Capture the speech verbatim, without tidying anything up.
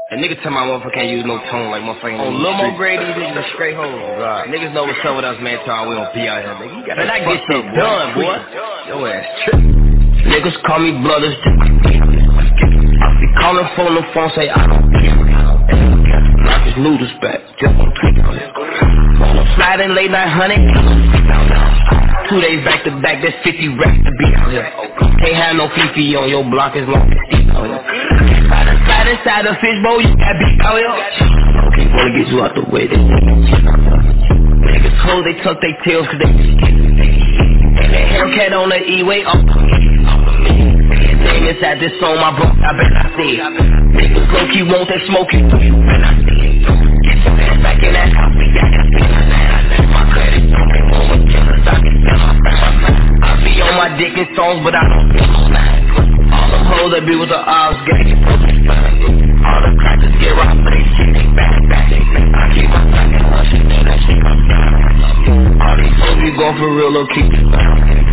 And niggas tell my motherfucker can't use no tone like motherfucking on Lil Mo Grade, these niggas are straight hoes. God. Niggas know what's up with us, man, till we don't be out here, nigga. You gotta Man, I get shit done, boy. Your ass trippin'. Niggas call me brothers. Be calling phone the phone, say I don't knock his noodles back. Just on tweet on it. Sliding late night honey. Two days back to back, that's fifty racks to be out here. Can't have no Fifi on your block as long as it's out here. Slide inside the fishbowl, you gotta be out here. Okay, wanna get you out the way. They niggas cold, they tuck their tails cause they and that Hellcat on the E-way up. Name inside this song, my bro, I bet I see it. Niggas low key want that smoking. Get your ass back in that house, we got that thing. My credit, don't want my killers, I can tell my friends. I be on my dick in songs, but I don't feel no line. All them hoes that be with the odds, gang. All the crackers get robbed, but they shit, they back, back. I keep my fucking hush, and know that shit comes down. All these hoes be going for real, low key.